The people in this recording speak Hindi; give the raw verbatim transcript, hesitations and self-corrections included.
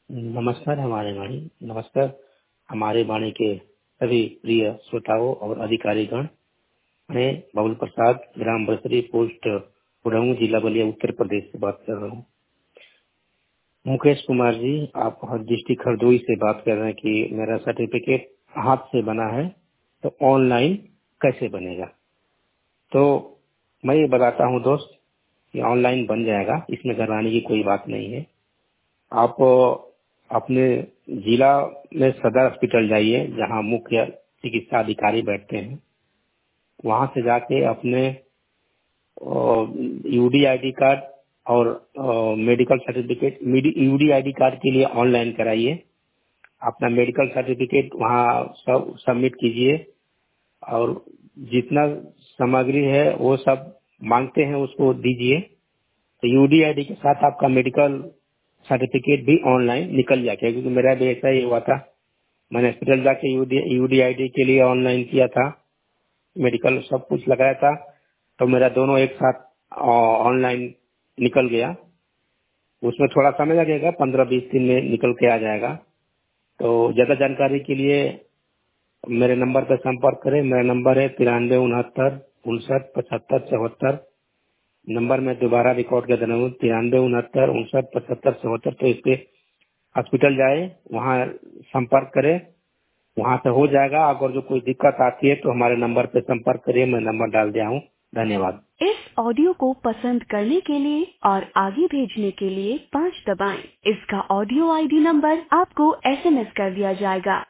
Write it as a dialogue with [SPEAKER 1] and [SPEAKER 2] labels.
[SPEAKER 1] नमस्कार हमारे वाणी नमस्कार हमारे वाणी के सभी प्रिय श्रोताओं और अधिकारीगण। मैं बबुल प्रसाद, ग्राम बसरी, पोस्ट उड़ाऊ, जिला बलिया, उत्तर प्रदेश से बात कर रहा हूँ। मुकेश कुमार जी, आप डिस्ट्रिक्ट हरदोई से बात कर रहे हैं कि मेरा सर्टिफिकेट हाथ से बना है तो ऑनलाइन कैसे बनेगा। तो मैं ये बताता हूँ दोस्त कि ऑनलाइन बन जाएगा, इसमें घबराने की कोई बात नहीं है। आप अपने जिला में सदर हॉस्पिटल जाइए, जहां मुख्य चिकित्सा अधिकारी बैठते हैं। वहां से जाके अपने यूडी आईडी कार्ड और medical certificate, UD ID card के लिए ऑनलाइन कराइए। अपना मेडिकल सर्टिफिकेट वहां सब सबमिट कीजिए और जितना सामग्री है वो सब मांगते हैं उसको दीजिए। तो यूडी आईडी के साथ आपका मेडिकल सर्टिफिकेट भी ऑनलाइन निकल जाएगा, क्योंकि मेरा भी ऐसा ही हुआ था। मैंने हॉस्पिटल जाके यूडी आईडी के लिए ऑनलाइन किया था, मेडिकल सब कुछ लगाया था, तो मेरा दोनों एक साथ ऑनलाइन निकल गया। उसमें थोड़ा समय लगेगा, पंद्रह बीस दिन में निकल के आ जाएगा। तो ज्यादा जानकारी के लिए मेरे नंबर पर संपर्क करें। मेरा नंबर है तिरानवे उनहत्तर उनसठ पचहत्तर चौहत्तर। नंबर मैं दोबारा रिकॉर्ड कर दे रहा हूँ, तिरानवे उनहत्तर उनसठ पचहत्तर चौहत्तर। तो इस पे हॉस्पिटल जाए, वहाँ संपर्क करें, वहाँ से हो जाएगा। अगर जो कोई दिक्कत आती है तो हमारे नंबर पे संपर्क करिए, मैं नंबर डाल दिया हूँ। धन्यवाद। इस ऑडियो को पसंद करने के लिए और आगे भेजने के लिए पाँच दबाएं। इसका ऑडियो आईडी नंबर आपको एसएमएस कर दिया जाएगा।